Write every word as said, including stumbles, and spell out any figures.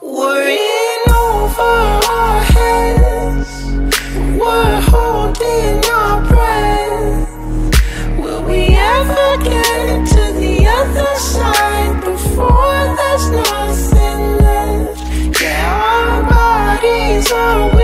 Worrying over our heads, we're holding our breath. Will we ever get to the other side before there's nothing left? Yeah, our bodies are